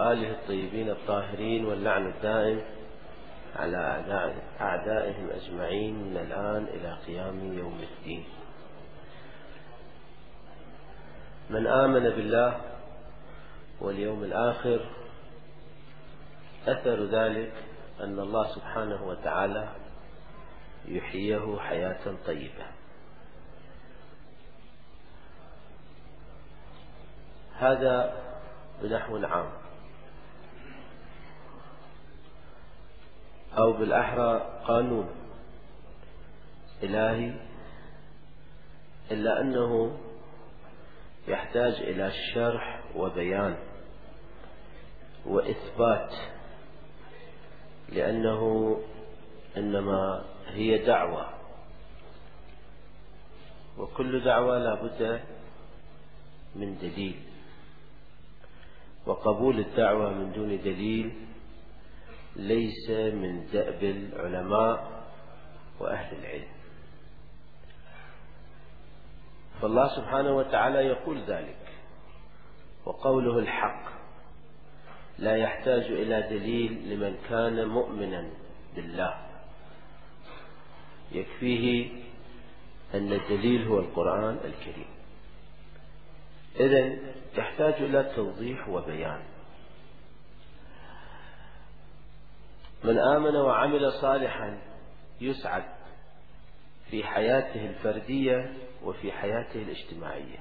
وآله الطيبين الطاهرين، واللعن الدائم على أعدائهم أجمعين من الآن إلى قيام يوم الدين. من آمن بالله واليوم الآخر أثر ذلك أن الله سبحانه وتعالى يحييه حياة طيبة. هذا بنحو عام، أو بالأحرى قانون إلهي، إلا أنه يحتاج إلى شرح وبيان وإثبات، لأنه إنما هي دعوة، وكل دعوة لا بد من دليل، وقبول الدعوة من دون دليل ليس من دأب العلماء وأهل العلم. فالله سبحانه وتعالى يقول ذلك، وقوله الحق لا يحتاج إلى دليل لمن كان مؤمنا بالله، يكفيه أن الدليل هو القرآن الكريم. إذن يحتاج إلى توضيح وبيان. من آمن وعمل صالحا يسعد في حياته الفردية وفي حياته الاجتماعية.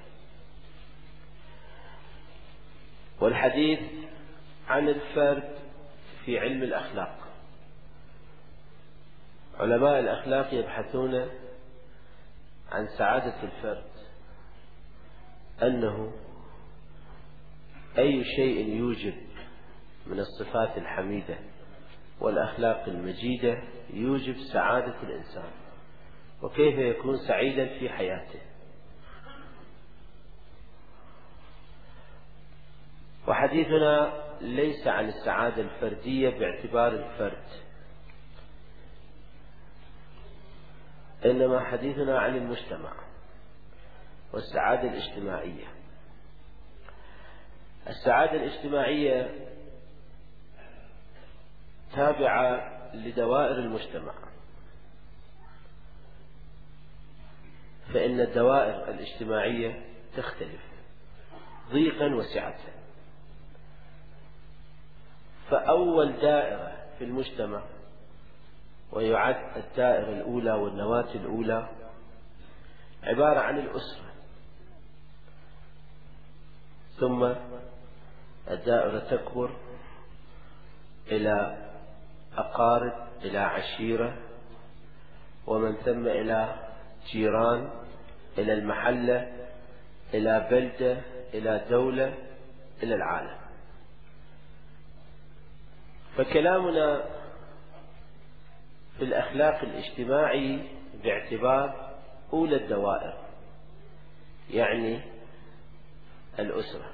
والحديث عن الفرد في علم الأخلاق، علماء الأخلاق يبحثون عن سعادة الفرد، أنه أي شيء يوجب من الصفات الحميدة والأخلاق المجيدة يوجب سعادة الإنسان، وكيف يكون سعيدا في حياته. وحديثنا ليس عن السعادة الفردية باعتبار الفرد، إنما حديثنا عن المجتمع والسعادة الاجتماعية. السعادة الاجتماعية تابعة لدوائر المجتمع، فإن الدوائر الاجتماعية تختلف ضيقا وسعة. فأول دائرة في المجتمع، ويعد الدائرة الأولى والنواة الأولى، عبارة عن الأسرة، ثم الدائرة تكبر إلى أقارب، إلى عشيرة، ومن ثم إلى جيران، إلى المحلة، إلى بلدة، إلى دولة، إلى العالم. فكلامنا في الأخلاق الاجتماعي باعتبار أولى الدوائر، يعني الأسرة.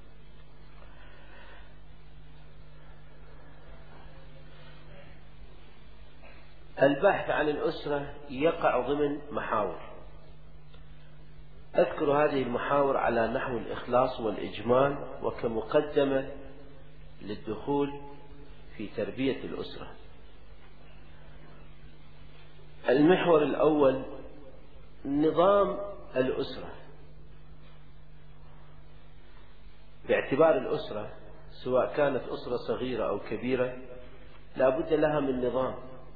البحث عن الأسرة يقع ضمن محاور، أذكر هذه المحاور على نحو الإخلاص والإجمال وكمقدمة للدخول في تربية الأسرة. المحور الأول نظام الأسرة. باعتبار الأسرة سواء كانت أسرة صغيرة أو كبيرة لا بد لها من نظام.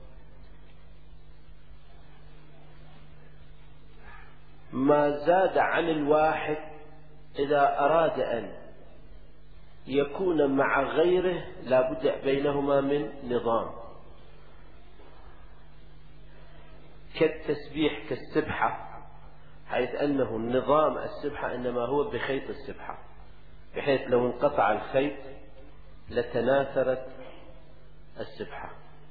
ما زاد عن الواحد إذا أراد أن يكون مع غيره لا بد بينهما من نظام، كالتسبيح، كالسبحة، حيث أنه النظام السبحة إنما هو بخيط السبحة، بحيث لو انقطع الخيط لتناثرت السبحة.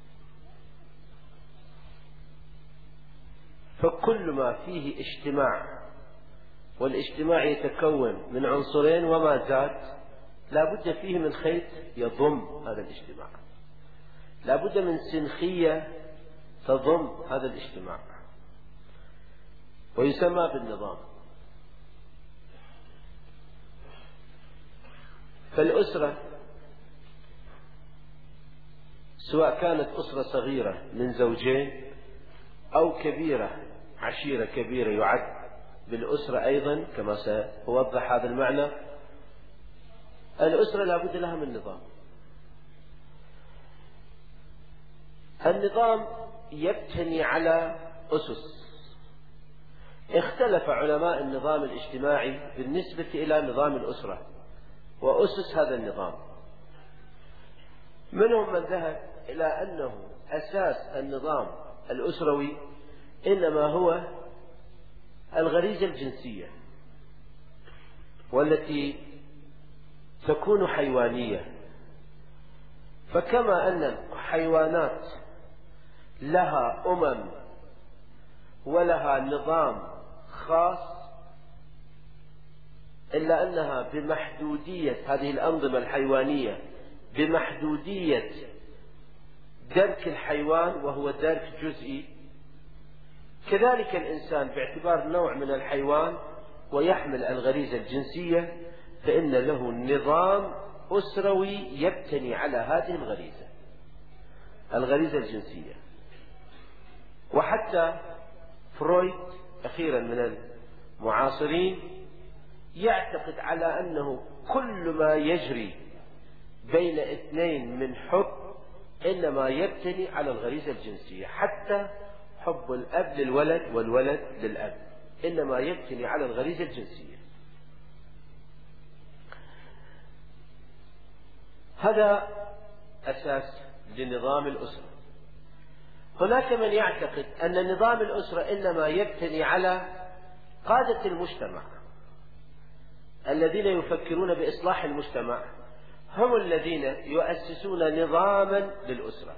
فكل ما فيه اجتماع، والاجتماع يتكون من عنصرين وما زاد، لا بد فيه من خيط يضم هذا الاجتماع، لا بد من سنخية تضم هذا الاجتماع، ويسمى بالنظام. فالأسرة سواء كانت أسرة صغيرة من زوجين أو كبيرة، عشيرة كبيرة يعد بالأسرة أيضا كما سأوضح هذا المعنى. الأسرة لا بد لها من نظام. النظام يبتني على أسس. اختلف علماء النظام الاجتماعي بالنسبة إلى نظام الأسرة وأسس هذا النظام. منهم من ذهب إلى أنه أساس النظام الأسروي إنما هو الغريزة الجنسية، والتي تكون حيوانية. فكما أن الحيوانات لها ولها نظام خاص، إلا أنها بمحدودية هذه الأنظمة الحيوانية، بمحدودية درك الحيوان وهو درك جزئي، كذلك الإنسان باعتبار نوع من الحيوان ويحمل الغريزة الجنسية فإن له نظام أسروي يبتني على هذه الغريزة الجنسية. وحتى فرويد أخيرا من المعاصرين يعتقد على أنه كل ما يجري بين اثنين من حب إنما يبتني على الغريزة الجنسية، حتى حب الأب للولد والولد للأب إنما يبتني على الغريزة الجنسية. هذا أساس لنظام الأسرة. هناك من يعتقد أن نظام الأسرة إنما يبتني على قادة المجتمع الذين يفكرون بإصلاح المجتمع، هم الذين يؤسسون نظاما للأسرة.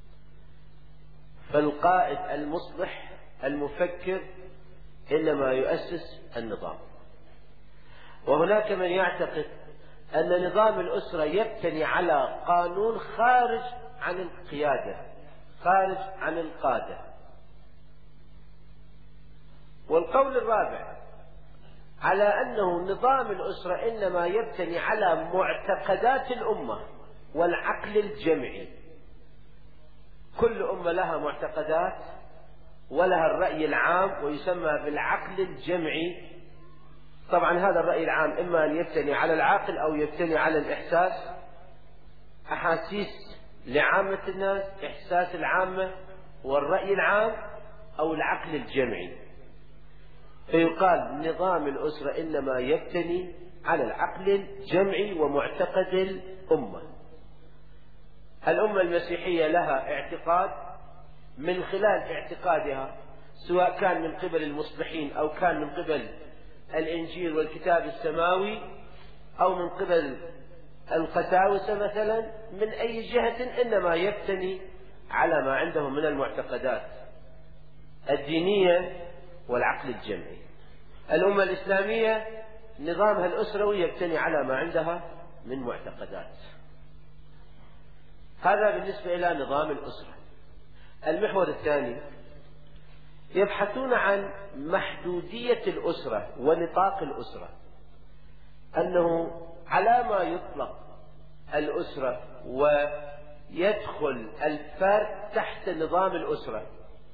فالقائد المصلح المفكر إنما يؤسس النظام. وهناك من يعتقد أن نظام الأسرة يبتني على قانون خارج عن القيادة، خارج عن القادة. والقول الرابع على أنه نظام الأسرة إنما يبتني على معتقدات الأمة والعقل الجمعي. كل أمة لها معتقدات ولها الرأي العام ويسمى بالعقل الجمعي. طبعا هذا الرأي العام إما أن يبتني على العقل أو يبتني على الإحساس، أحاسيس لعامة الناس، إحساس العامة والرأي العام، أو العقل الجمعي. فيقال نظام الأسرة إنما يبتني على العقل الجمعي ومعتقد الأمة. الأمة المسيحية لها اعتقاد، من خلال اعتقادها سواء كان من قبل المصلحين أو كان من قبل الإنجيل والكتاب السماوي أو من قبل القساوسة مثلا، من أي جهة إنما يبتني على ما عندهم من المعتقدات الدينية والعقل الجمعي. الأمة الإسلامية نظامها الأسروي يبتني على ما عندها من معتقدات. هذا بالنسبة إلى نظام الأسرة. المحور الثاني يبحثون عن محدودية الأسرة ونطاق الأسرة، أنه على ما يطلق الأسرة ويدخل الفرد تحت نظام الأسرة.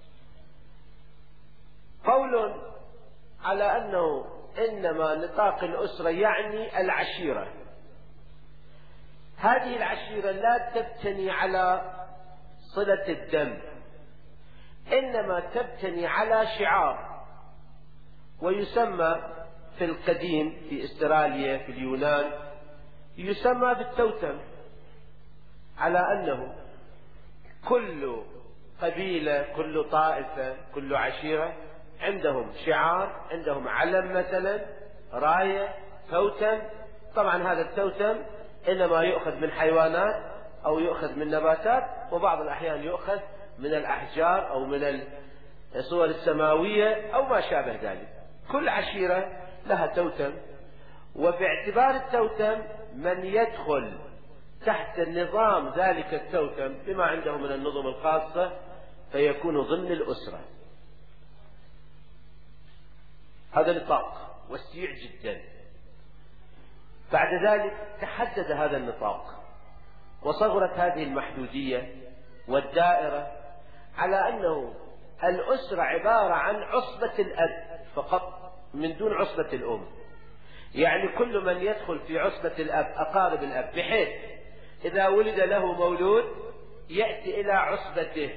قول على أنه إنما نطاق الأسرة يعني العشيرة. هذه العشيرة لا تبتني على صلة الدم، إنما تبتني على شعار، ويسمى في القديم في استراليا في اليونان يسمى بالتوتم، على أنه كل قبيلة كل طائفة كل عشيرة عندهم شعار، عندهم علم مثلا، راية، توتم. طبعا هذا التوتم إنما يؤخذ من حيوانات أو يؤخذ من نباتات، وبعض الأحيان يؤخذ من الأحجار أو من الصور السماوية أو ما شابه ذلك. كل عشيرة لها توتم، وباعتبار التوتم من يدخل تحت النظام ذلك التوتم بما عنده من النظم الخاصة فيكون ضمن الأسرة. هذا نطاق وسيع جدا. بعد ذلك تحدد هذا النطاق وصغرت هذه المحدودية والدائرة على أنه الأسرة عبارة عن عصبة الأب فقط من دون عصبة الأم، يعني كل من يدخل في عصبة الأب أقارب الأب، بحيث إذا ولد له مولود يأتي إلى عصبته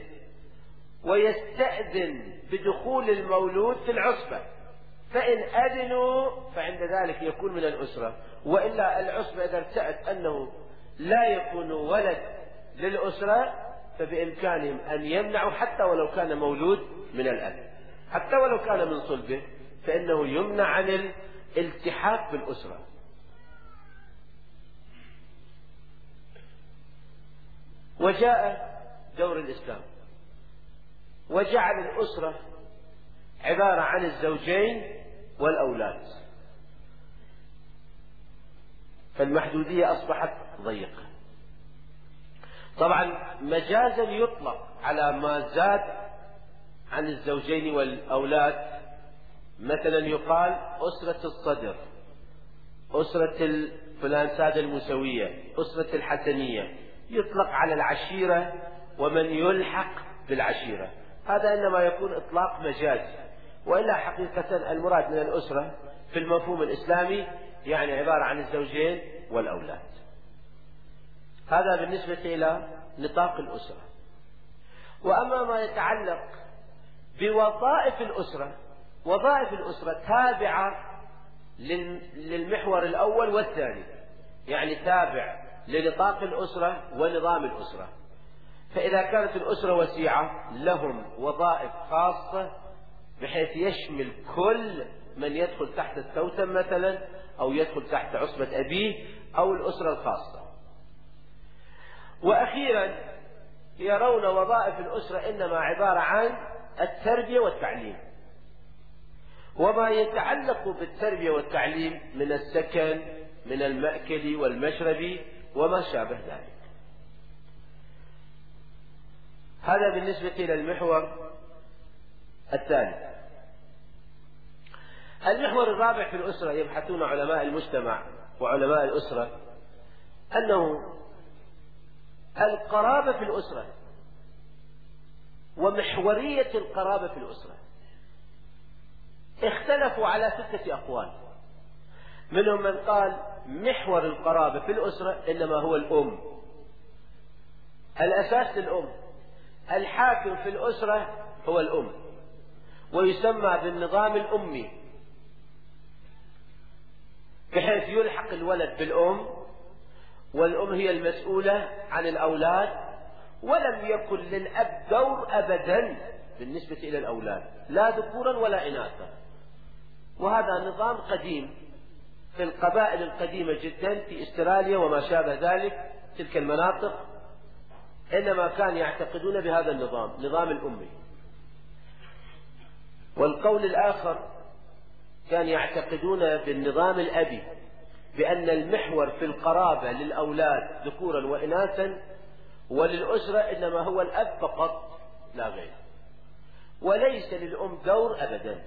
ويستأذن بدخول المولود في العصبة، فإن أذنوا فعند ذلك يكون من الأسرة، وإلا العصبة إذا ارتأت أنه لا يكون ولد للأسرة فبإمكانهم أن يمنعوا حتى ولو كان مولود من الأب، حتى ولو كان من صلبه فإنه يمنع عن الالتحاق بالأسرة. وجاء دور الإسلام وجعل الأسرة عبارة عن الزوجين والأولاد، فالمحدودية أصبحت ضيقة. طبعا مجازا يطلق على ما زاد عن الزوجين والأولاد، مثلا يقال أسرة الصدر، أسرة فلان سادة المسوية، أسرة الحسنية، يطلق على العشيرة ومن يلحق بالعشيرة، هذا إنما يكون إطلاق مجازي، وإلا حقيقة المراد من الأسرة في المفهوم الإسلامي يعني عبارة عن الزوجين والأولاد. هذا بالنسبة إلى نطاق الأسرة. وأما ما يتعلق بوظائف الأسرة، وظائف الأسرة تابعة للمحور الأول والثاني، يعني تابع لنطاق الأسرة ونظام الأسرة. فإذا كانت الأسرة وسيعة لهم وظائف خاصة بحيث يشمل كل من يدخل تحت التوتم مثلا أو يدخل تحت عصبة أبيه أو الأسرة الخاصة. وأخيرا يرون وظائف الأسرة إنما عبارة عن التربية والتعليم، وما يتعلق بالتربية والتعليم من السكن من المأكل والمشرب وما شابه ذلك. هذا بالنسبة إلى المحور الثالث. المحور الرابع في الأسرة يبحثون علماء المجتمع وعلماء الأسرة أنه القرابة في الأسرة ومحورية القرابة في الأسرة اختلفوا على 6 أقوال. منهم من قال محور القرابة في الأسرة إنما هو الأم، الأساس للأم، الحاكم في الأسرة هو الأم، ويسمى بالنظام الأمي، بحيث يلحق الولد بالأم، والأم هي المسؤولة عن الأولاد، ولم يكن للأب دور أبدا بالنسبة إلى الأولاد لا ذكورا ولا إناثا. وهذا نظام قديم في القبائل القديمة جدا في استراليا وما شابه ذلك، تلك المناطق إنما كان يعتقدون بهذا النظام، نظام الأمي. والقول الآخر كان يعتقدون بالنظام الأبي، بأن المحور في القرابة للأولاد ذكورا وإناثا، وللأسرة إنما هو الأب فقط لا غير، وليس للأم دور أبدا.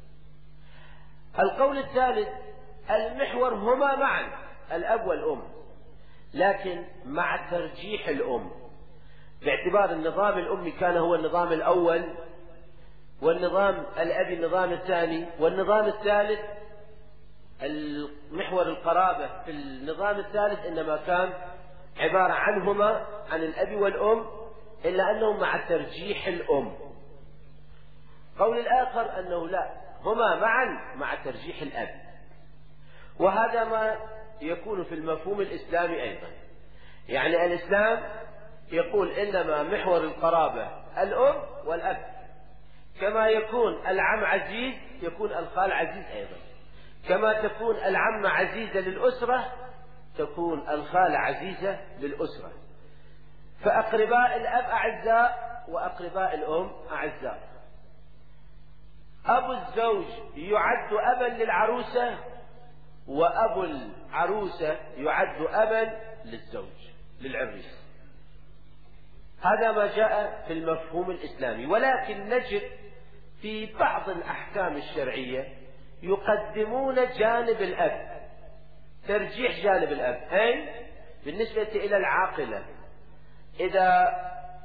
القول الثالث المحور هما معا الأب والأم، لكن مع ترجيح الأم، باعتبار النظام الأمي كان هو النظام الأول، والنظام الأبي النظام الثاني، والنظام الثالث المحور القرابة في النظام الثالث إنما كان عبارة عنهما عن الأب والأم، إلا أنهم مع ترجيح الأم. قول الآخر أنه لا، هما معا مع ترجيح الأب. وهذا ما يكون في المفهوم الإسلامي أيضا، يعني الإسلام يقول إنما محور القرابة الأم والأب، كما يكون العم عزيز يكون الخال عزيز أيضا، كما تكون العمة عزيزة للأسرة تكون الخالة عزيزة للأسرة. فأقرباء الأب أعزاء وأقرباء الأم أعزاء. أبو الزوج يعد أبا للعروسة، وأبو العروسة يعد أبا للزوج للعريس. هذا ما جاء في المفهوم الإسلامي. ولكن نجد في بعض الأحكام الشرعية يقدمون جانب الأب، ترجيح جانب الأب، أي بالنسبة إلى العاقلة إذا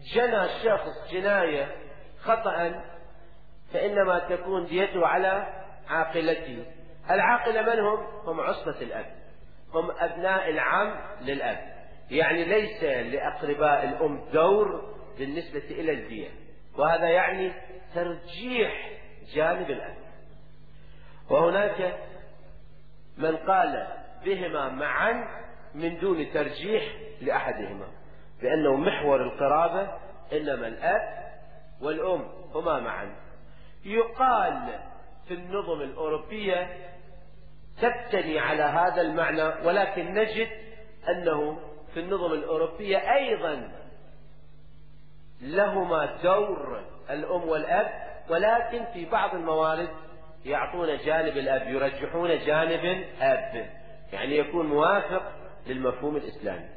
جنى شخص جناية خطأ فإنما تكون ديته على عاقلته. العاقلة من هم؟ هم عصبة الأب، هم أبناء العم للأب، يعني ليس لأقرباء الأم دور بالنسبة إلى الدية، وهذا يعني ترجيح جانب الأب. وهناك من قال بهما معا من دون ترجيح لأحدهما، بأنه محور القرابة إنما الأب والأم هما معا. يقال في النظم الأوروبية تبتني على هذا المعنى، ولكن نجد أنه في النظم الأوروبية أيضا لهما دور الأم والأب، ولكن في بعض الموارد يعطون جانب الأب، يرجحون جانب الأب، يعني يكون موافق للمفهوم الإسلامي.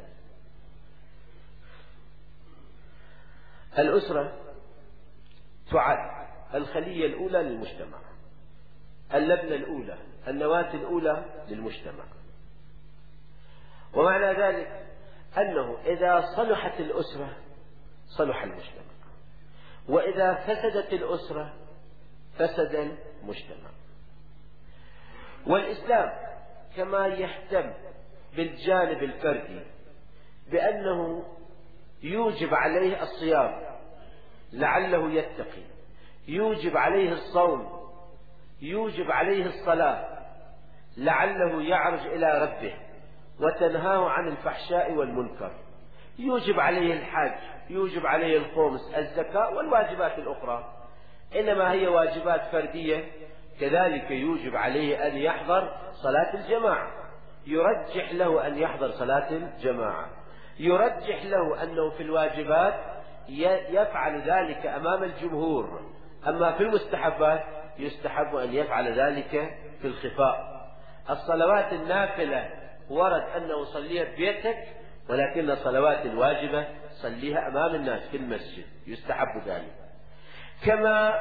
الأسرة تعد الخلية الأولى للمجتمع، اللبنة الأولى، النواة الأولى للمجتمع. ومعنى ذلك أنه إذا صلحت الأسرة صلح المجتمع، وإذا فسدت الأسرة فسد المجتمع. والإسلام كما يهتم بالجانب الفردي بأنه يوجب عليه الصيام لعله يتقي، يوجب عليه الصوم، يوجب عليه الصلاة لعله يعرج إلى ربه، وتنهاه عن الفحشاء والمنكر، يوجب عليه الحج، يوجب عليه الخمس، الزكاة والواجبات الأخرى، إنما هي واجبات فردية. كذلك يوجب عليه أن يحضر صلاة الجماعة، يرجح له أن يحضر صلاة الجماعة، يرجح له أنه في الواجبات يفعل ذلك أمام الجمهور، أما في المستحبات يستحب أن يفعل ذلك في الخفاء. الصلوات النافلة ورد أنه صليها ببيتك، ولكن الصلوات الواجبة صليها أمام الناس في المسجد، يستحب ذلك. كما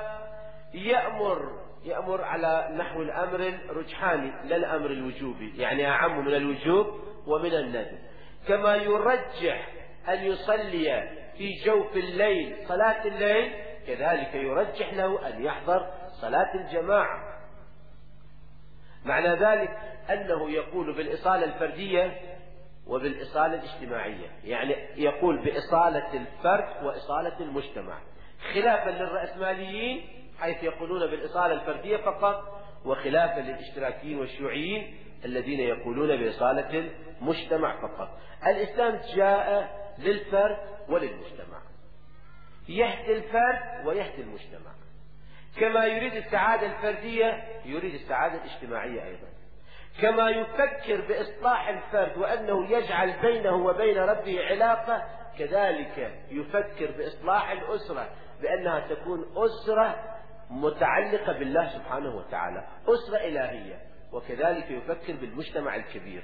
يأمر على نحو الأمر الرجحاني لا الأمر الوجوبي، يعني أعم من الوجوب ومن الندب. كما يرجح أن يصلي في جوف الليل صلاة الليل، كذلك يرجح له أن يحضر صلاة الجماعة. معنى ذلك أنه يقول بالإصالة الفردية وبالإصالة الاجتماعية، يعني يقول بإصالة الفرد وإصالة المجتمع، خلافا للرأسماليين حيث يقولون بالإصالة الفردية فقط، وخلافا للاشتراكيين والشيوعيين الذين يقولون بإصالة المجتمع فقط. الإسلام جاء للفرد وللمجتمع، يهدي الفرد ويهدي المجتمع، كما يريد السعادة الفردية يريد السعادة الاجتماعية أيضا، كما يفكر بإصلاح الفرد وأنه يجعل بينه وبين ربه علاقة، كذلك يفكر بإصلاح الأسرة بأنها تكون أسرة متعلقة بالله سبحانه وتعالى، أسرة إلهية. وكذلك يفكر بالمجتمع الكبير،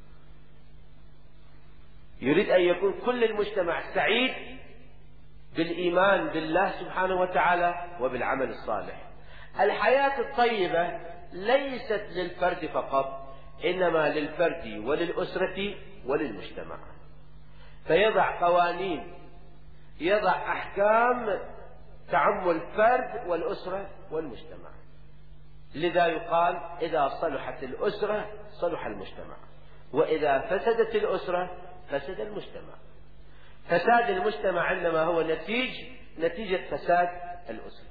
يريد أن يكون كل المجتمع سعيد بالإيمان بالله سبحانه وتعالى وبالعمل الصالح. الحياة الطيبة ليست للفرد فقط، إنما للفرد وللأسرة وللمجتمع، فيضع قوانين، يضع أحكام تعم الفرد والأسرة والمجتمع. لذا يقال إذا صلحت الأسرة صلح المجتمع، وإذا فسدت الأسرة فسد المجتمع. فساد المجتمع إنما هو نتيجة فساد الأسرة.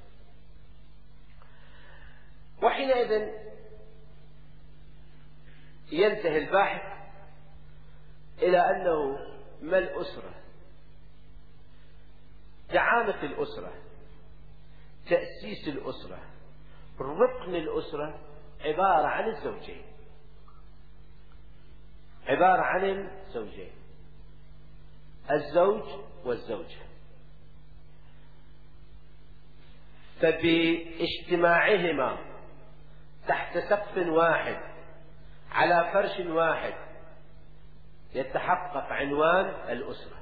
وحينئذ ينتهي البحث إلى أنه ما الأسرة؟ دعامة الأسرة، تأسيس الأسرة، ركن الأسرة عبارة عن الزوجين، عبارة عن الزوجين، الزوج والزوجة. فباجتماعهما تحت سقف واحد على فرش واحد يتحقق عنوان الأسرة.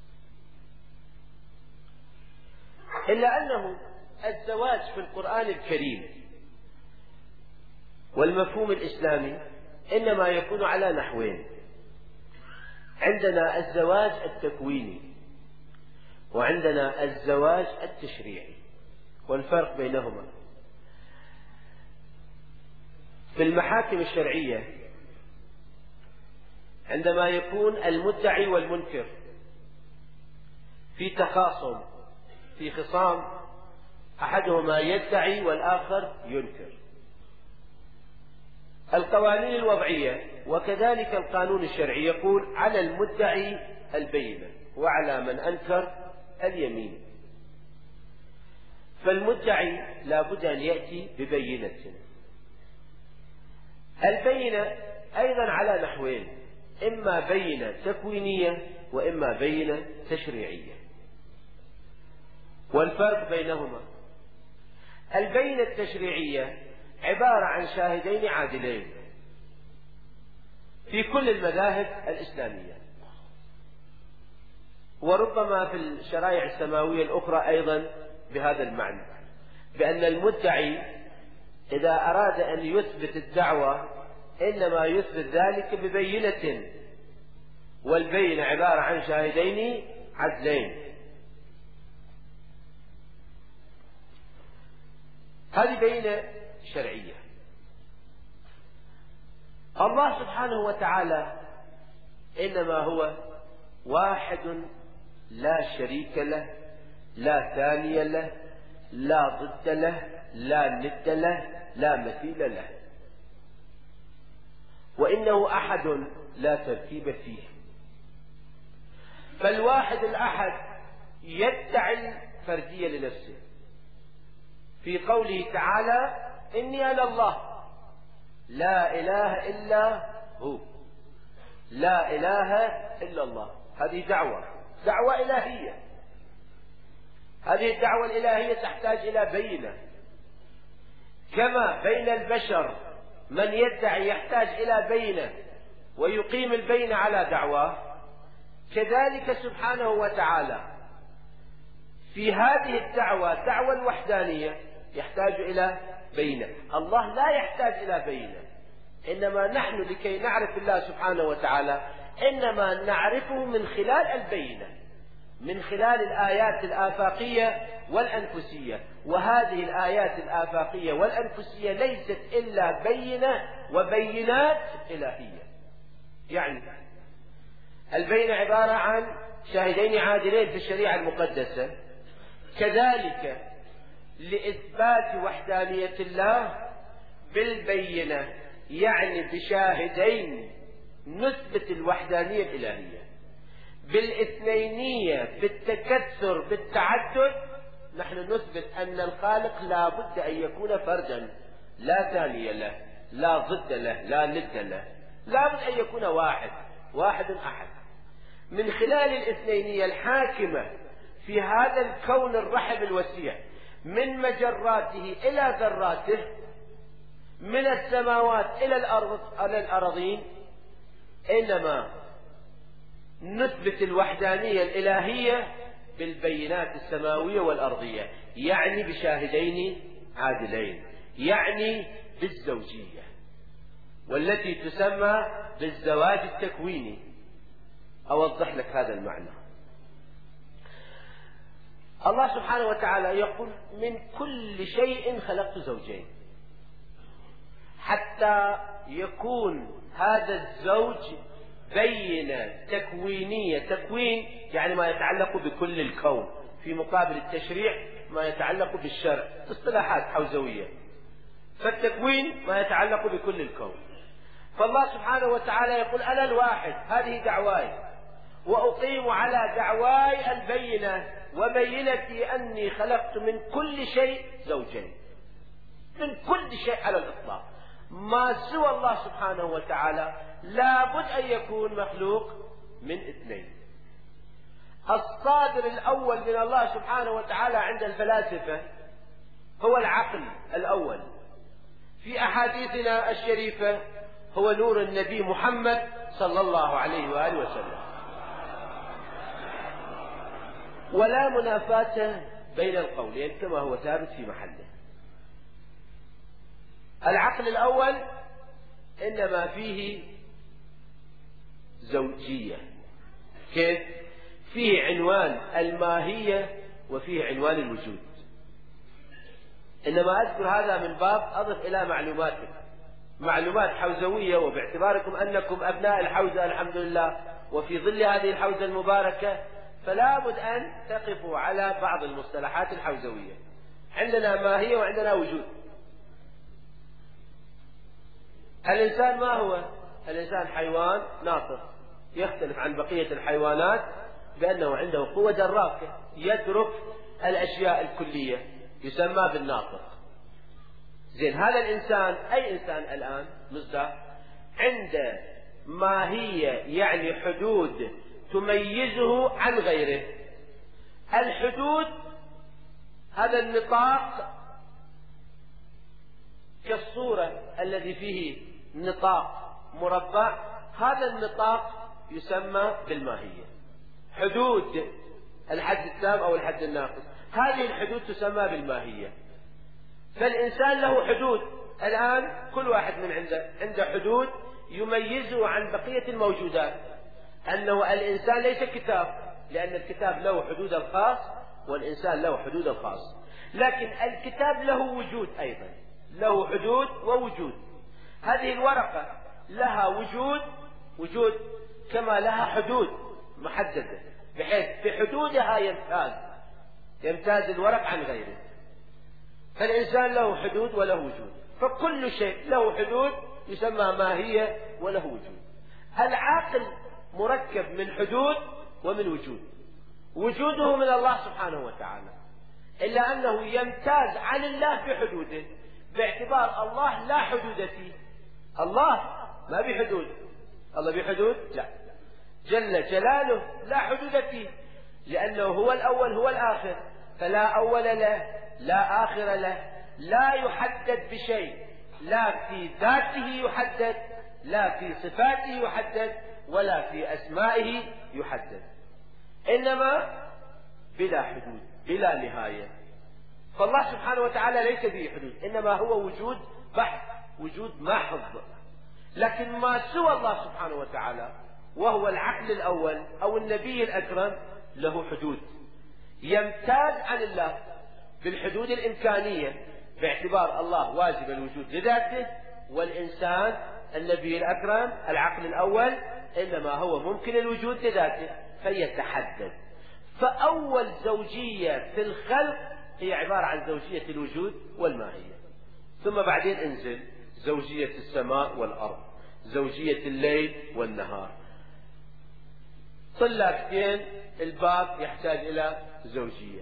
إلا أنه الزواج في القرآن الكريم والمفهوم الإسلامي إنما يكون على نحوين. عندنا الزواج التكويني، وعندنا الزواج التشريعي. والفرق بينهما في المحاكم الشرعية عندما يكون المدعي والمنكر في تخاصم، في خصام، أحدهما يدعي والآخر ينكر، القوانين الوضعية وكذلك القانون الشرعي يقول على المدعي البينة وعلى من أنكر اليمين. فالمدعي لا بد أن يأتي ببينة. البينة أيضا على نحوين، إما بينة تكوينية وإما بينة تشريعية. والفرق بينهما البينة التشريعية عبارة عن شاهدين عادلين في كل المذاهب الإسلامية، وربما في الشرائع السماوية الأخرى أيضا بهذا المعنى، بأن المدعي إذا أراد أن يثبت الدعوة إنما يثبت ذلك ببينة، والبينة عبارة عن شاهدين عدلين. هذه بينة شرعية. الله سبحانه وتعالى إنما هو واحد لا شريك له، لا ثاني له، لا ضد له، لا ند له، لا مثيل له، وإنه أحد لا تركيب فيه. فالواحد الأحد يدعي الفردية لنفسه في قوله تعالى إني أنا الله لا إله إلا هو، لا إله إلا الله. هذه دعوة إلهية. هذه الدعوة الإلهية تحتاج إلى بينة، كما بين البشر من يدعي يحتاج إلى بينة ويقيم البينة على دعواه، كذلك سبحانه وتعالى في هذه الدعوة، دعوة الوحدانية، يحتاج إلى بينة. الله لا يحتاج إلى بينة، إنما نحن لكي نعرف الله سبحانه وتعالى إنما نعرفه من خلال البينة، من خلال الآيات الآفاقية والأنفسية. وهذه الآيات الآفاقية والأنفسية ليست إلا بينة وبينات إلهية. يعني البينة عبارة عن شاهدين عادلين في الشريعة المقدسة، كذلك لإثبات وحدانية الله بالبينة، يعني بشاهدين نثبت الوحدانية الإلهية. بالاثنينية، بالتكثر، بالتعدد، نحن نثبت أن الخالق لا بد أن يكون فردا لا ثاني له، لا ضد له، لا ند له، لا بد أن يكون واحد أحد. من خلال الاثنينية الحاكمة في هذا الكون الرحب الوسيع، من مجراته إلى ذراته، من السماوات إلى الأراضين، إنما نثبت الوحدانية الإلهية بالبينات السماوية والأرضية، يعني بشاهدين عادلين، يعني بالزوجية، والتي تسمى بالزواج التكويني. أوضح لك هذا المعنى. الله سبحانه وتعالى يقول من كل شيء خلقت زوجين، حتى يكون هذا الزوج بينة تكوينية. تكوين يعني ما يتعلق بكل الكون، في مقابل التشريع ما يتعلق بالشرع، اصطلاحات حوزوية. فالتكوين ما يتعلق بكل الكون. فالله سبحانه وتعالى يقول أنا الواحد، هذه دعواي، وأقيم على دعواي البينة، وبينتي أني خلقت من كل شيء زوجين، من كل شيء على الإطلاق. ما سوى الله سبحانه وتعالى لابد أن يكون مخلوق من اثنين. الصادر الأول من الله سبحانه وتعالى عند الفلاسفة هو العقل الأول. في أحاديثنا الشريفة هو نور النبي محمد صلى الله عليه وآله وسلم. ولا منافاة بين القولين كما هو ثابت في محله. العقل الأول إنما فيه زوجية. كيف؟ فيه عنوان الماهية وفيه عنوان الوجود. إنما أذكر هذا من باب أضف إلى معلوماتك معلومات حوزوية، وباعتباركم أنكم أبناء الحوزة الحمد لله وفي ظل هذه الحوزة المباركة، فلا بد أن تقفوا على بعض المصطلحات الحوزوية. عندنا ماهية وعندنا وجود. الإنسان ما هو؟ الإنسان حيوان ناطق، يختلف عن بقية الحيوانات بأنه عنده قوة دراكة يدرك الأشياء الكلية، يسمى بالناطق. زين، هذا الإنسان أي إنسان الآن مصداق عنده ماهية، يعني حدود تميزه عن غيره. الحدود هذا النطاق كالصورة الذي فيه نطاق مربع، هذا النطاق يسمى بالماهية. حدود الحد التام أو الحد الناقص، هذه الحدود تسمى بالماهية. فالإنسان له حدود. الآن كل واحد من عنده حدود يميزه عن بقية الموجودات، أنه الإنسان ليس كتاب، لأن الكتاب له حدود الخاص والإنسان له حدود الخاص. لكن الكتاب له وجود أيضا، له حدود ووجود. هذه الورقة لها وجود كما لها حدود محددة، بحيث بحدودها يمتاز الورق عن غيره. فالإنسان له حدود وله وجود، فكل شيء له حدود يسمى ماهية وله وجود. العاقل مركب من حدود ومن وجود. وجوده من الله سبحانه وتعالى، إلا أنه يمتاز عن الله بحدوده، باعتبار الله لا حدود فيه. الله ما بحدود. الله بحدود؟ لا، جل جلاله لا حدود فيه، لأنه هو الأول هو الآخر، فلا أول له لا آخر له، لا يحدد بشيء، لا في ذاته يحدد، لا في صفاته يحدد، ولا في أسمائه يحدد، إنما بلا حدود بلا نهاية. فالله سبحانه وتعالى ليس به حدود، إنما هو وجود بحث، وجود محض. لكن ما سوى الله سبحانه وتعالى وهو العقل الأول أو النبي الأكرم له حدود، يمتاز عن الله بالحدود الإمكانية، باعتبار الله واجب الوجود لذاته، والإنسان النبي الأكرم العقل الأول إنما هو ممكن الوجود لذاته فيتحدد. فأول زوجية في الخلق هي عبارة عن زوجية الوجود والماهية، ثم بعدين انزل زوجية السماء والأرض، زوجية الليل والنهار. طلاقتين الباب يحتاج إلى زوجية.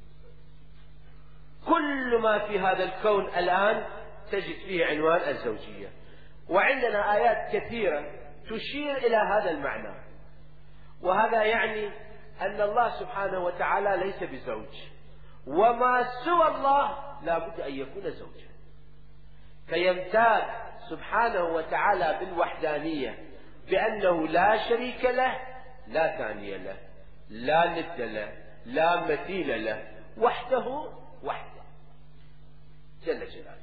كل ما في هذا الكون الآن تجد فيه عنوان الزوجية، وعندنا آيات كثيرة تشير إلى هذا المعنى. وهذا يعني أن الله سبحانه وتعالى ليس بزوج، وما سوى الله لا بد أن يكون زوجا، فيمتاز سبحانه وتعالى بالوحدانية، بأنه لا شريك له، لا ثاني له، لا ند له، لا مثيل له، وحده جل جلاله.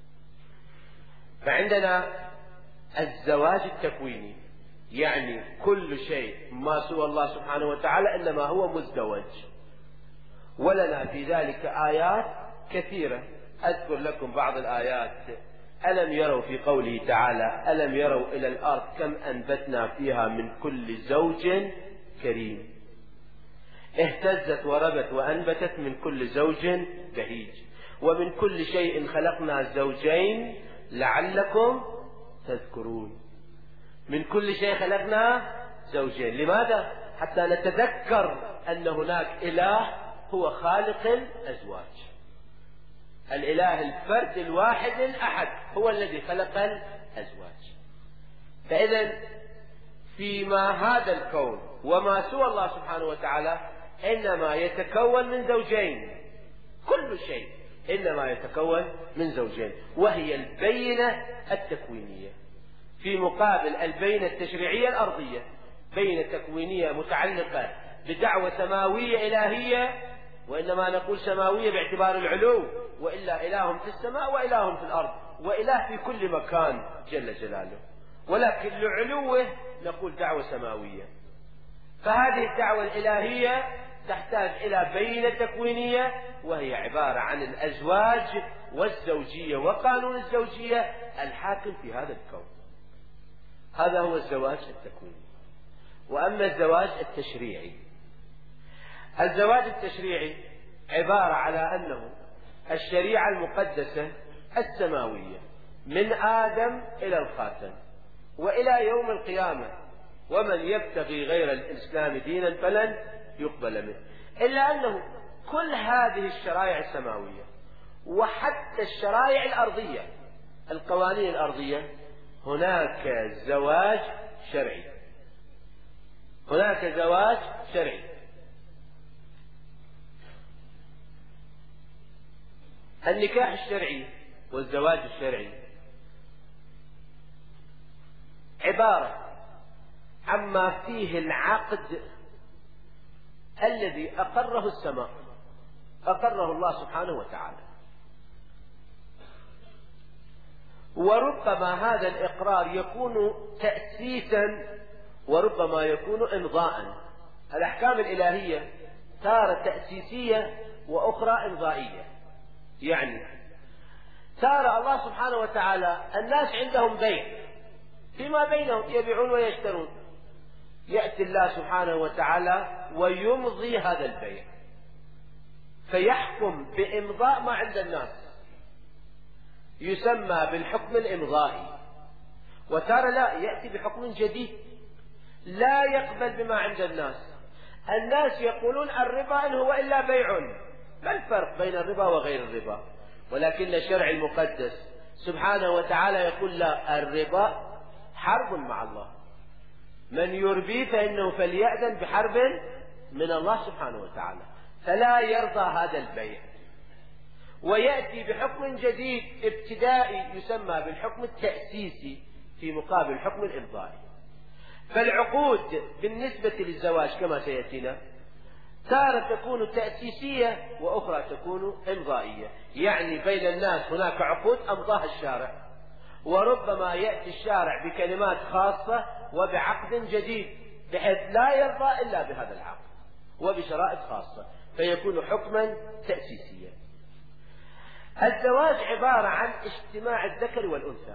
فعندنا الزواج التكويني، يعني كل شيء ما سوى الله سبحانه وتعالى إنما هو مزدوج. ولنا في ذلك آيات كثيرة، أذكر لكم بعض الآيات. ألم يروا في قوله تعالى: ألم يروا إلى الأرض كم أنبتنا فيها من كل زوج كريم، اهتزت وربت وأنبتت من كل زوج بهيج، ومن كل شيء خلقنا زوجين لعلكم تذكرون. من كل شيء خلقنا زوجين، لماذا؟ حتى نتذكر أن هناك إله هو خالق الأزواج، الإله الفرد الواحد الأحد هو الذي خلق الأزواج. فإذا فيما هذا الكون وما سوى الله سبحانه وتعالى إنما يتكون من زوجين، كل شيء إنما يتكون من زوجين، وهي البينة التكوينية في مقابل البينة التشريعية الأرضية. بينة تكوينية متعلقة بدعوة سماوية إلهية، وإنما نقول سماوية باعتبار العلو، وإلا إله في السماء وإله في الأرض، وإله في كل مكان جل جلاله، ولكن لعلوه نقول دعوة سماوية. فهذه الدعوة الإلهية تحتاج إلى بينة تكوينية، وهي عبارة عن الأزواج والزوجية وقانون الزوجية الحاكم في هذا الكون. هذا هو الزواج التكويني. وأما الزواج التشريعي، الزواج التشريعي عبارة على أنه الشريعة المقدسة السماوية من آدم إلى الخاتم وإلى يوم القيامة، ومن يبتغي غير الإسلام دينا فلن يقبل منه. إلا أنه كل هذه الشرائع السماوية وحتى الشرائع الأرضية، القوانين الأرضية، هناك زواج شرعي، هناك زواج شرعي. النكاح الشرعي والزواج الشرعي عبارة عما فيه العقد الذي أقره السماء، أقره الله سبحانه وتعالى، وربما هذا الإقرار يكون تأسيسا وربما يكون إمضاء. الأحكام الإلهية تارة تأسيسية وأخرى إمضائية. يعني تارة الله سبحانه وتعالى الناس عندهم بيع فيما بينهم، يبيعون ويشترون، يأتي الله سبحانه وتعالى ويمضي هذا البيع، فيحكم بإمضاء ما عند الناس، يسمى بالحكم الإمضائي. وتارة لا، يأتي بحكم جديد لا يقبل بما عند الناس. الناس يقولون الربا إن هو إلا بيع، ما الفرق بين الربا وغير الربا؟ ولكن الشرع المقدس سبحانه وتعالى يقول لا، الربا حرب مع الله، من يربي فإنه فليأذن بحرب من الله سبحانه وتعالى، فلا يرضى هذا البيع. ويأتي بحكم جديد ابتدائي يسمى بالحكم التأسيسي في مقابل الحكم الإمضائي. فالعقود بالنسبة للزواج كما سيأتينا تارة تكون تأسيسية وأخرى تكون إمضائية، يعني بين الناس هناك عقود أمضاها الشارع، وربما يأتي الشارع بكلمات خاصة وبعقد جديد بحيث لا يرضى إلا بهذا العقد وبشرائط خاصة، فيكون حكما تأسيسيا. الزواج عبارة عن اجتماع الذكر والأنثى،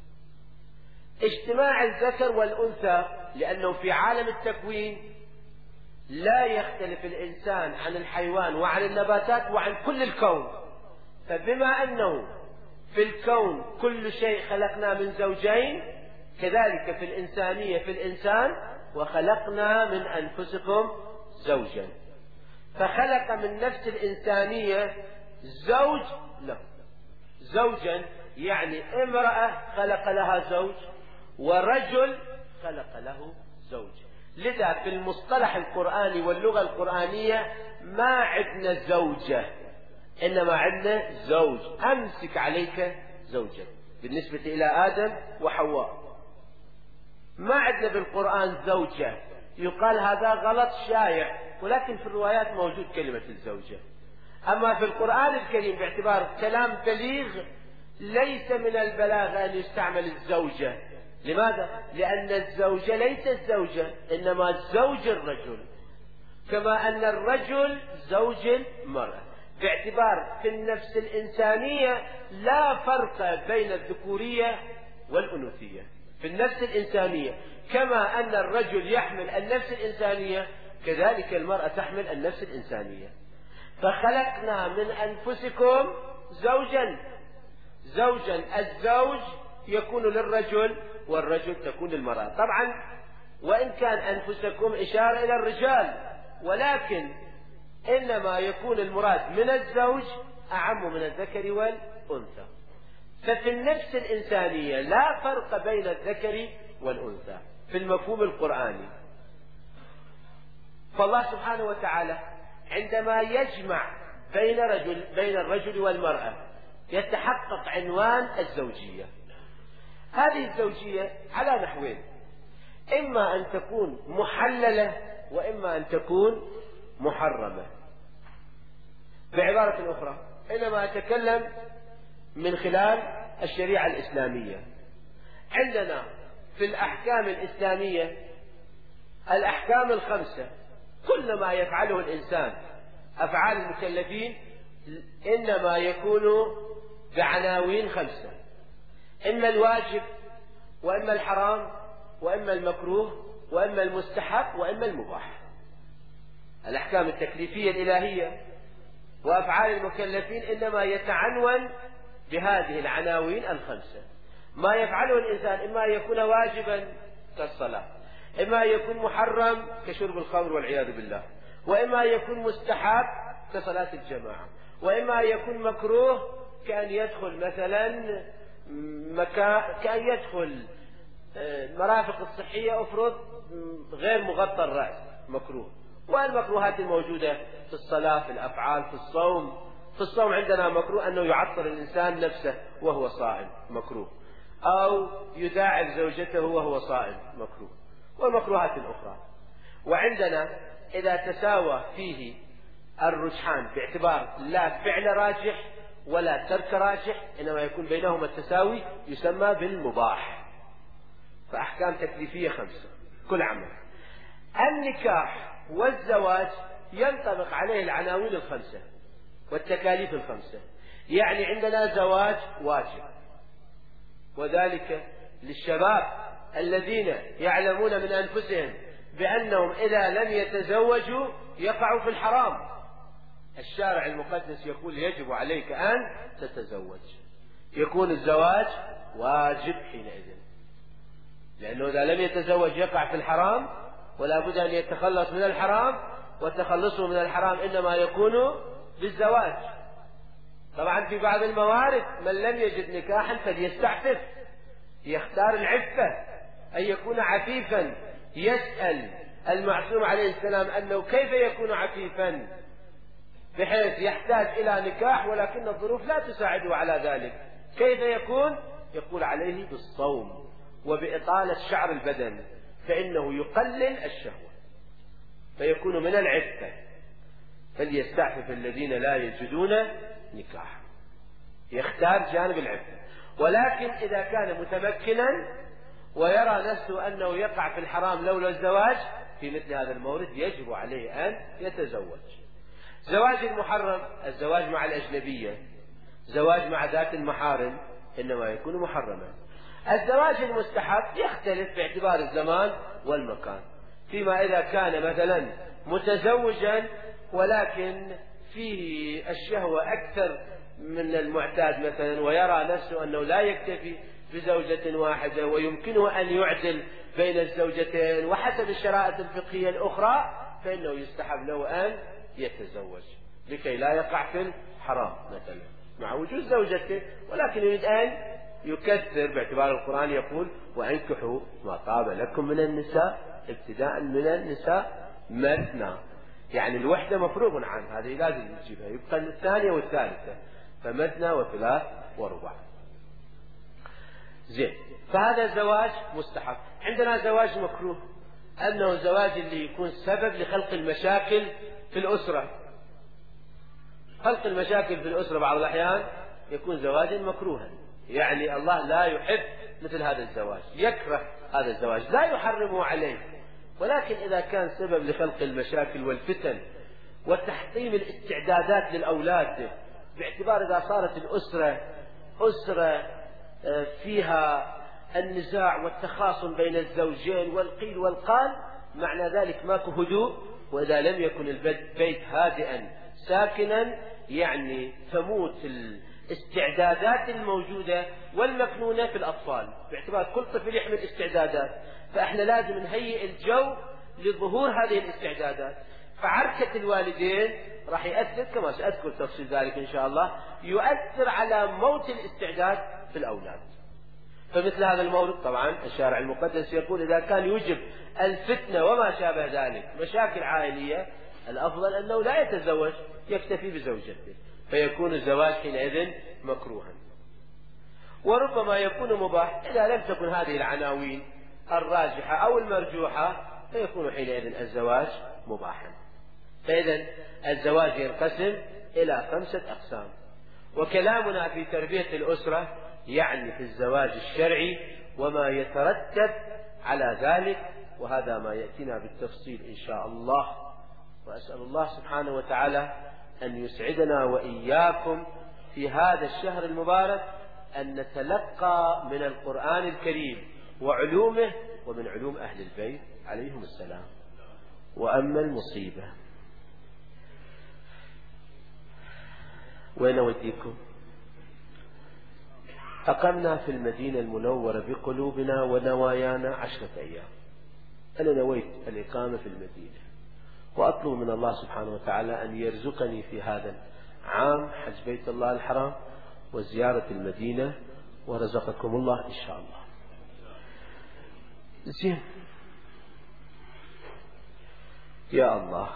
اجتماع الذكر والأنثى، لأنه في عالم التكوين لا يختلف الإنسان عن الحيوان وعن النباتات وعن كل الكون. فبما أنه في الكون كل شيء خلقنا من زوجين، كذلك في الإنسانية في الإنسان وخلقنا من أنفسكم زوجا، فخلق من نفس الإنسانية زوج له، زوجا يعني امرأة خلق لها زوج ورجل خلق له زوج. لذا في المصطلح القرآني واللغة القرآنية ما عندنا زوجة، إنما عندنا زوج. أمسك عليك زوجة بالنسبة إلى آدم وحواء. ما عندنا بالقرآن زوجة، يقال هذا غلط شائع، ولكن في الروايات موجود كلمة الزوجة. أما في القرآن الكريم باعتبار كلام بليغ ليس من البلاغة أن يستعمل الزوجة. لماذا؟ لأن الزوجة ليست زوجة، إنما زوج الرجل، كما أن الرجل زوج المرأة، باعتبار في النفس الإنسانية لا فرق بين الذكورية والأنوثية. في النفس الإنسانية كما أن الرجل يحمل النفس الإنسانية كذلك المرأة تحمل النفس الإنسانية. فخلقنا من أنفسكم زوجا، زوجا الزوج يكون للرجل والرجل تكون للمرأة. طبعا وإن كان أنفسكم إشارة إلى الرجال، ولكن إنما يكون المراد من الزوج أعم من الذكر والأنثى. ففي النفس الإنسانية لا فرق بين الذكر والأنثى في المفهوم القرآني. فالله سبحانه وتعالى عندما يجمع بين الرجل والمرأة يتحقق عنوان الزوجية. هذه الزوجية على نحوين، إما أن تكون محللة وإما أن تكون محرمة. بعبارة أخرى، إنما أتكلم من خلال الشريعة الإسلامية. عندنا في الأحكام الإسلامية الأحكام الخمسة كل ما يفعله الإنسان أفعال المكلفين إنما يكون بعناوين خمسة: إما الواجب، وإما الحرام، وإما المكروه، وإما المستحب، وإما المباح. الأحكام التكليفية الإلهية وأفعال المكلفين إنما يتعنون بهذه العناوين الخمسة. ما يفعله الإنسان إما يكون واجبا كالصلاة، إما يكون محرم كشرب الخمر والعياذ بالله، وإما يكون مستحب كصلاة الجماعة، وإما يكون مكروه كأن يدخل مثلا كأن يدخل مرافق الصحية أفرض غير مغطى الرأس، مكروه. والمكروهات الموجودة في الصلاة، في الأفعال، في الصوم. في الصوم عندنا مكروه أنه يعطر الإنسان نفسه وهو صائم، مكروه، أو يداعب زوجته وهو صائم، مكروه، والمكروهات الأخرى. وعندنا إذا تساوى فيه الرجحان باعتبار لا فعل راجح ولا ترك راجح، إنما يكون بينهما التساوي، يسمى بالمباح. فأحكام تكليفية خمسة كل عمل. النكاح والزواج ينطبق عليه العناوين الخمسة والتكاليف الخمسة. يعني عندنا زواج واجب، وذلك للشباب الذين يعلمون من أنفسهم بأنهم إذا لم يتزوجوا يقعوا في الحرام. الشارع المقدس يقول يجب عليك أن تتزوج، يكون الزواج واجب حينئذ، لأنه إذا لم يتزوج يقع في الحرام، ولا بد أن يتخلص من الحرام، وتخلصه من الحرام إنما يكون بالزواج. طبعا في بعض الموارد من لم يجد نكاحا فليستعفف، يختار العفة، أن يكون عفيفا. يسأل المعصوم عليه السلام أنه كيف يكون عفيفا بحيث يحتاج إلى نكاح ولكن الظروف لا تساعده على ذلك، كيف يكون؟ يقول عليه بالصوم وبإطالة شعر البدن، فإنه يقلل الشهوة فيكون من العفة. فليستعفف الذين لا يجدون نكاح، يختار جانب العفة. ولكن إذا كان متمكنا ويرى نفسه أنه يقع في الحرام لولا الزواج، في مثل هذا المورد يجب عليه أن يتزوج. زواج المحرم الزواج مع الأجنبية، زواج مع ذات المحارم إنما يكون محرما. الزواج المستحب يختلف باعتبار الزمان والمكان، فيما إذا كان مثلا متزوجا ولكن فيه الشهوة أكثر من المعتاد مثلا، ويرى نفسه أنه لا يكتفي بزوجة واحدة ويمكنه أن يعدل بين الزوجتين وحسب الشرائط الفقهية الأخرى، فإنه يستحب له أن يتزوج لكي لا يقع في الحرام مثلا مع وجود زوجته، ولكن يريد أن يكثر باعتبار القرآن يقول وأنكحوا ما طاب لكم من النساء ابتداء من النساء مثنى، يعني الوحدة مفروغ عنها، هذه لازم نجيبها، يبقى الثانية والثالثة، فمثنى وثلاث ورباع. زين، فهذا زواج مستحب. عندنا زواج مكروه، أنه زواج اللي يكون سبب لخلق المشاكل في الأسرة. خلق المشاكل في الأسرة بعض الأحيان يكون زواجا مكروها، يعني الله لا يحب مثل هذا الزواج، يكره هذا الزواج، لا يحرمه عليه، ولكن إذا كان سبب لخلق المشاكل والفتن وتحطيم الاستعدادات للأولاد، باعتبار إذا صارت الأسرة أسرة فيها النزاع والتخاصم بين الزوجين والقيل والقال، معنى ذلك ماكو هدوء. وإذا لم يكن البيت هادئا ساكنا يعني تموت الاستعدادات الموجودة والمكنونة في الأطفال، باعتبار كل طفل يحمل استعدادات، فإحنا لازم نهيئ الجو لظهور هذه الاستعدادات. فعركة الوالدين راح يؤثر، كما سأذكر تفصيل ذلك إن شاء الله، يؤثر على موت الاستعداد في الأولاد. فمثل هذا المورد طبعا الشارع المقدس يقول إذا كان يوجب الفتنة وما شابه ذلك مشاكل عائلية، الأفضل أنه لا يتزوج، يكتفي بزوجته، فيكون الزواج حينئذ مكروها. وربما يكون مباح إذا لم تكن هذه العناوين الراجحة أو المرجوحة، فيكون حينئذ الزواج مباحا. فإذا الزواج ينقسم إلى 5 أقسام، وكلامنا في تربية الأسرة يعني في الزواج الشرعي وما يترتب على ذلك وهذا ما يأتينا بالتفصيل إن شاء الله. وأسأل الله سبحانه وتعالى أن يسعدنا وإياكم في هذا الشهر المبارك أن نتلقى من القرآن الكريم وعلومه ومن علوم أهل البيت عليهم السلام. وأما المصيبة، وين أوديكم؟ أقمنا في المدينة المنورة بقلوبنا ونوايانا 10 أيام. أنا نويت الإقامة في المدينة، وأطلب من الله سبحانه وتعالى أن يرزقني في هذا العام حج بيت الله الحرام وزيارة المدينة، ورزقكم الله إن شاء الله. زين، يا الله،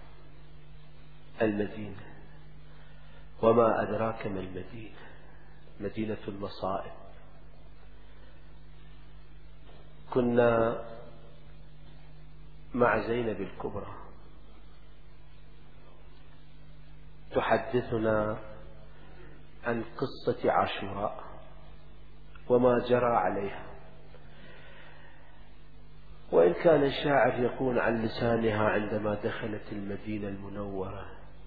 المدينة، وما أدراك ما المدينة، مدينة المصائب. كنا مع زينب الكبرى تحدثنا عن قصة عاشوراء وما جرى عليها، وإن كان الشاعر يقول عن لسانها عندما دخلت المدينة المنورة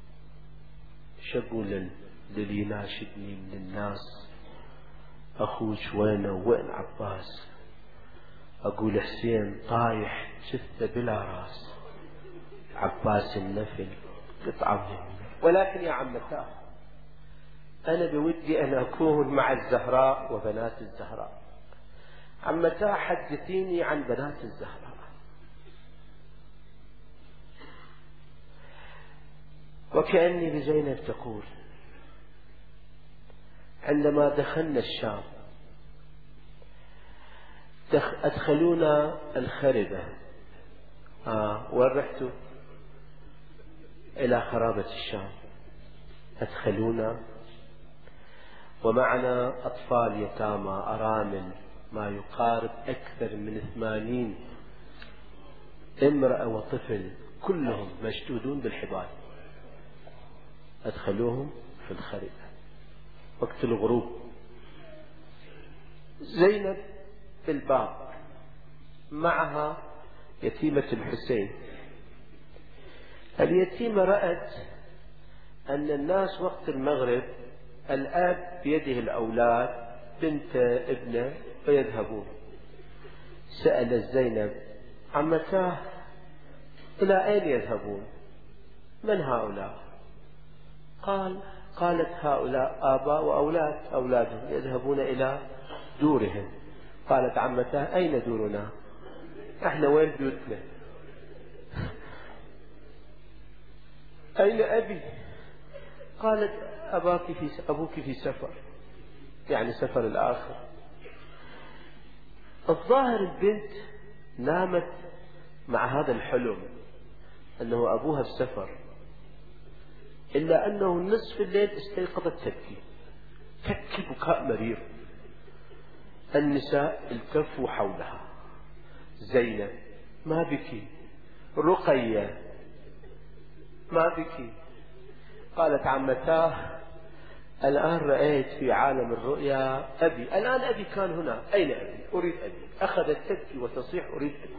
شقول للي يناشدني من الناس أخوك وينه وين عباس، أقول حسين طايح جثة بلا راس، عباس النفل قطعة منه. ولكن يا عمتاه، أنا بودي أن أكون مع الزهراء وبنات الزهراء. عمتاه حدثيني عن بنات الزهراء. وكأني بزينب تقول عندما دخلنا الشام أدخلونا الخربة. ورحت إلى خرابة الشام، أدخلونا ومعنا أطفال يتامى أرامل، ما يقارب أكثر من 80 امرأة وطفل، كلهم مشدودون بالحبال. أدخلوهم في الخربة وقت الغروب. زينب في الباب معها يتيمة الحسين. اليتيمة رأت أن الناس وقت المغرب الأب بيده الأولاد بنت ابنه فيذهبون. سألت زينب عمتاه إلى أين يذهبون؟ من هؤلاء؟ قالت هؤلاء آباء وأولاد، أولادهم يذهبون إلى دورهم. قالت عمتاه أين دورنا؟ احنا وين بيوتنا؟ أين أبي؟ قالت أبوك في سفر، يعني سفر الآخر. الظاهر البنت نامت مع هذا الحلم أنه أبوها بسفر، إلا أنه نصف الليل استيقظت تبكي بكاء مرير. النساء التفوا حولها. زينب ما بكي، رقية ما بكي. قالت عمتاه الآن رأيت في عالم الرؤيا أبي، الآن أبي كان هنا، أين أبي؟ أريد أبي. أخذت تبكي وتصيح أريد أبي.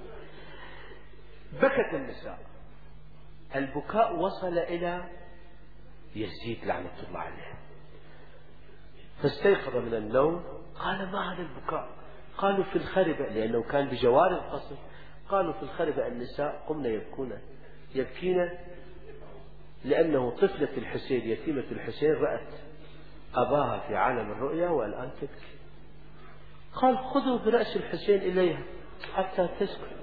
بكت النساء. البكاء وصل إلى يزيد لعنة الله عليه، فاستيقظ من النوم. قال ما هذا البكاء؟ قالوا في الخربة، لأنه كان بجوار القصر. قالوا في الخربة النساء قمنا يبكين لأنه طفلة الحسين يتيمة الحسين رأت أباها في عالم الرؤيا والآن تبكي. قال خذوا برأس الحسين إليها حتى تسكت.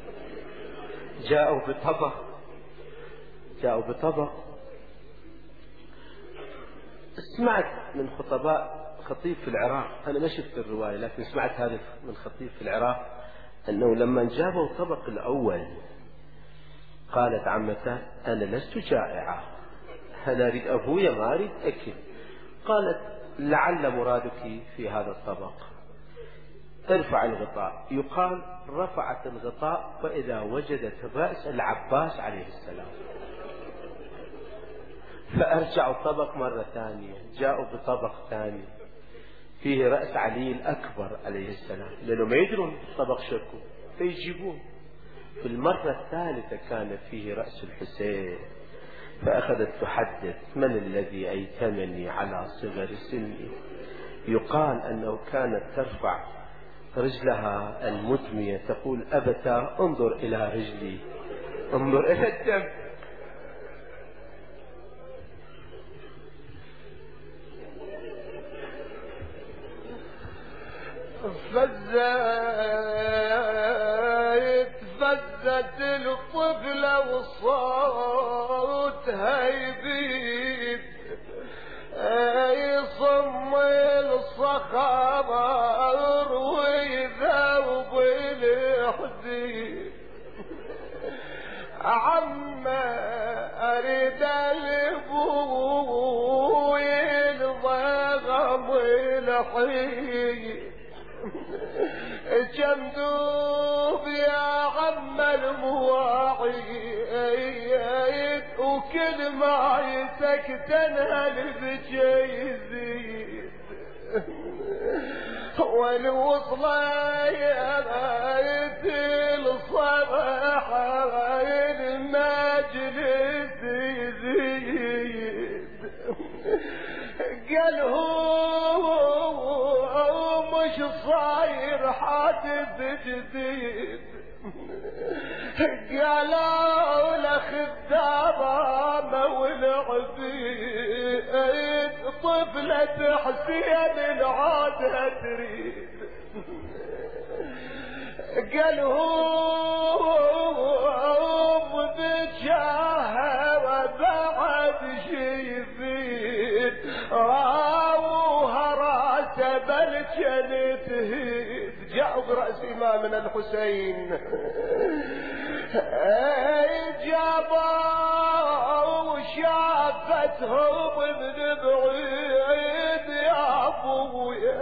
جاءوا بطبق. سمعت من خطيب في العراق، أنا ما شفت الرواية لكن سمعت هذا من خطيب في العراق، أنه لما جابوا الطبق الأول قالت عمته أنا لست جائعة، أنا أريد أبويا ما أريد أكل. قالت لعل مرادك في هذا الطبق، ارفع الغطاء. يقال رفعت الغطاء فإذا وجدت رأس العباس عليه السلام. فأرجعوا الطبق مرة ثانية، جاءوا بطبق ثاني فيه رأس علي الأكبر عليه السلام، لأنه ما يدرون الطبق شكو فيجيبون. في المرة الثالثة كان فيه رأس الحسين، فأخذت تحدث: من الذي أيتمني على صغر سني؟ يقال أنه كانت ترفع رجلها المدمية تقول: أبتا انظر إلى رجلي، انظر إلى الدم. فزت الطفلة وصوتها يبيد، يصم الصخر ويذوب الحديد. عما أريد الأبو ينضغم الحيد، جندوب يا عم المواعيد، وكل ما يسكتنها بجيزيد. والوصلة يا غاية الصباح المجلس يزيد. قال هو مش صاير حادث جديد، قالوا لخدامة والعبيد طفلة حسين العادة تريد. قال هو بجاهة بعد شي يفيد، راوها راسه بلجن تهيد. جاء برأس إمامنا الحسين جابوا وشافتهم من بعيد يا أبويا،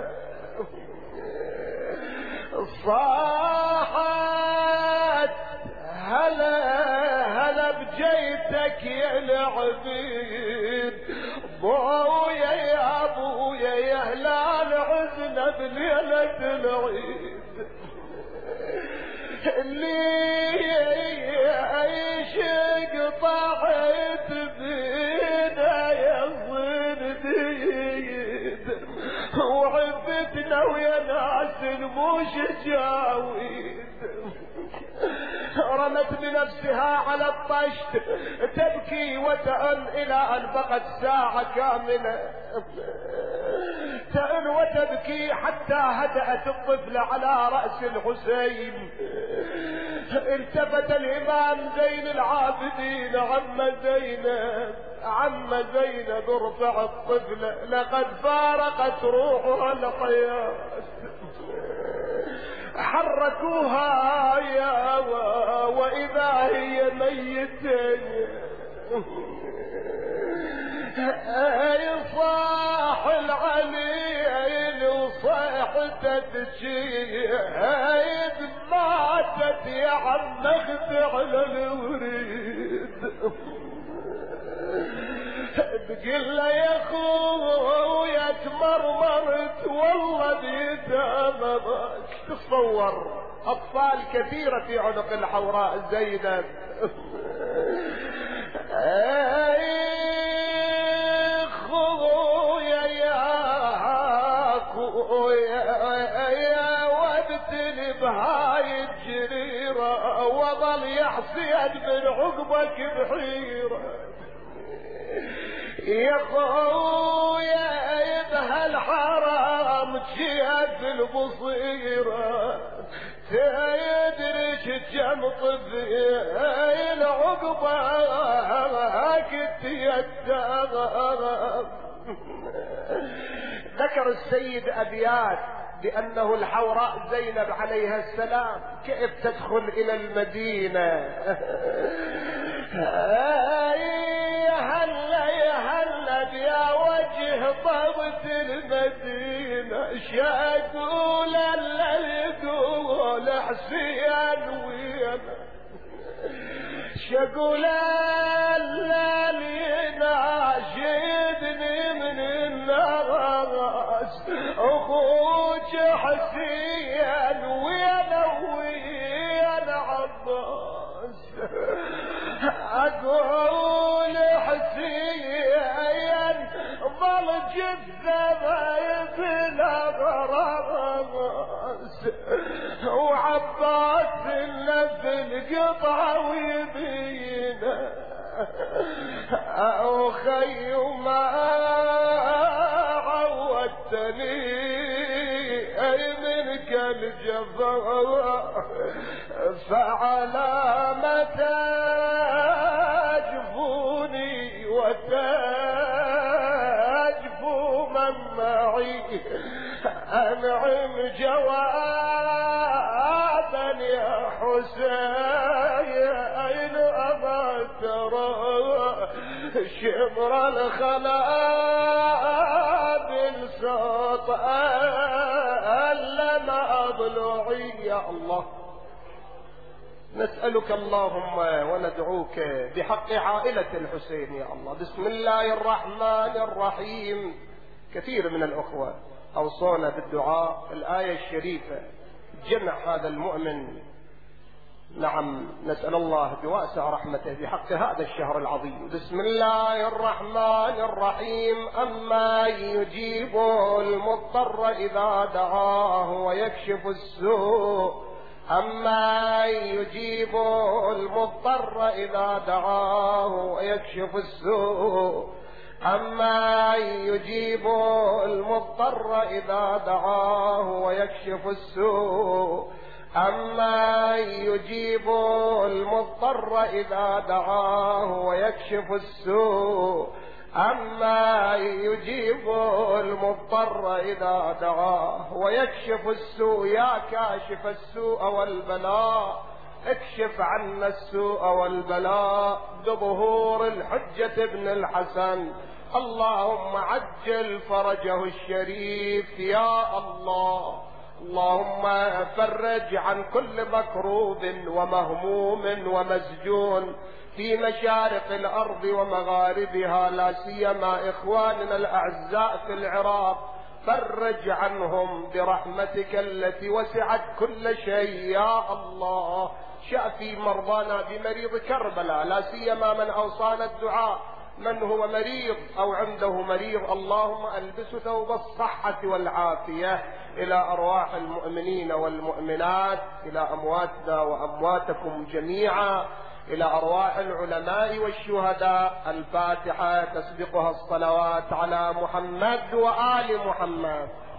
صاحت هلا هلا بجيتك يا العبيد، ابويا يا ابويا يا هلال عزنا بليلة العيد. اللي يشق طاحت بينا يا صنديد، وعفتنا ويا ناس الموش جاويد. رمت بنفسها على الطشت تبكي وتأن إلى أن بقت ساعة كاملة تأن وتبكي حتى هدأت الطفل على رأس الحسين. التفت الإمام زين العابدين: عم زينب ارفع الطفل، لقد فارقت روحها الحياة. حركوها يا وإذا هي ميتة. صاح العليل وصيحته تشيد، ماتت يا عم اخذ على الوريد. تقول له يا اخويا تمرمرت والله بيتامك. تصور اطفال كثيرة في عنق الحوراء زينب. اخويا يا اخويا يا وابتلي بهاي الجريرة، وظل يحسد من عقبك بحيرة. يا خويا بهالحرام جيت البصيرة، تدري كم طفي العقبة كنت يتغرب. ذكر السيد أبيات بأنه الحوراء زينب عليها السلام كيف تدخل إلى المدينة. يا هلا يا وجه طبت المدينة، شاقول يقول حسين وينا، شاقول ناشدني من الناس، اخوك حسين وينا عباس. الذبايب الأغراس وعباس في القطعة ويبينه أو خي ما عودتني أي منك الجفا فعلى متى جفوني وتجفو من معي أنعم جوابا يا حسين أما ترى شمر الخلاب صوت لما أضلعي يا الله. نسألك اللهم وندعوك بحق عائلة الحسين يا الله. بسم الله الرحمن الرحيم. كثير من الأخوة أوصونا بالدعاء. الآية الشريفة جمع هذا المؤمن. نعم نسأل الله بواسع رحمته بحق هذا الشهر العظيم. بسم الله الرحمن الرحيم. أما يجيب المضطر إذا دعاه ويكشف السوء أما يجيب المضطر إذا دعاه ويكشف السوء أما يجيب المضطر إذا دعاه ويكشف السوء أما يجيب المضطر إذا دعاه ويكشف السوء أما يجيب المضطر إذا دعاه ويكشف السوء. يا كاشف السوء والبلاء اكشف عنا السوء والبلاء بظهور الحجة ابن الحسن. اللهم عجل فرجه الشريف يا الله. اللهم فرج عن كل مكروب ومهموم ومسجون في مشارق الأرض ومغاربها، لا سيما إخواننا الأعزاء في العراق. فرج عنهم برحمتك التي وسعت كل شيء يا الله. شافي مرضانا بمريض كربلاء، لا سيما من أوصانا الدعاء من هو مريض أو عنده مريض. اللهم ألبسه ثوب الصحة والعافية. إلى أرواح المؤمنين والمؤمنات، إلى أمواتنا وأمواتكم جميعا، إلى أرواح العلماء والشهداء. الفاتحة تسبقها الصلوات على محمد وآل محمد.